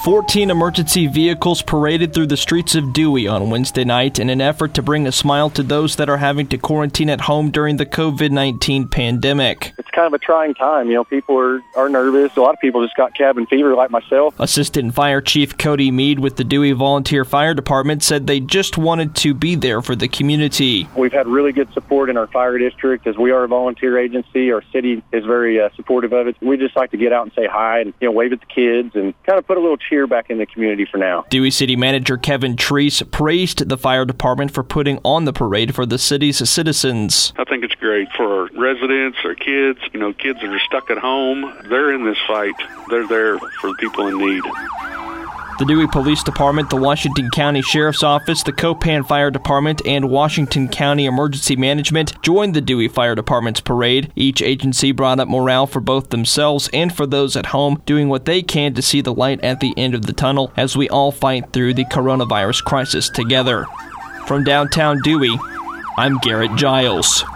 14 emergency vehicles paraded through the streets of Dewey on Wednesday night in an effort to bring a smile to those that are having to quarantine at home during the COVID-19 pandemic. It's kind of a trying time. People are nervous. A lot of people just got cabin fever like myself. Assistant Fire Chief Cody Mead with the Dewey Volunteer Fire Department said they just wanted to be there for the community. We've had really good support in our fire district as we are a volunteer agency. Our city is very supportive of it. We just like to get out and say hi and wave at the kids and kind of put a little cheer back in the community for now. Dewey City Manager Kevin Treese praised the fire department for putting on the parade for the city's citizens. I think it's great for our residents, our kids. Kids that are stuck at home, they're in this fight. They're there for the people in need. The Dewey Police Department, the Washington County Sheriff's Office, the Copan Fire Department, and Washington County Emergency Management joined the Dewey Fire Department's parade. Each agency brought up morale for both themselves and for those at home, doing what they can to see the light at the end of the tunnel as we all fight through the coronavirus crisis together. From downtown Dewey, I'm Garrett Giles.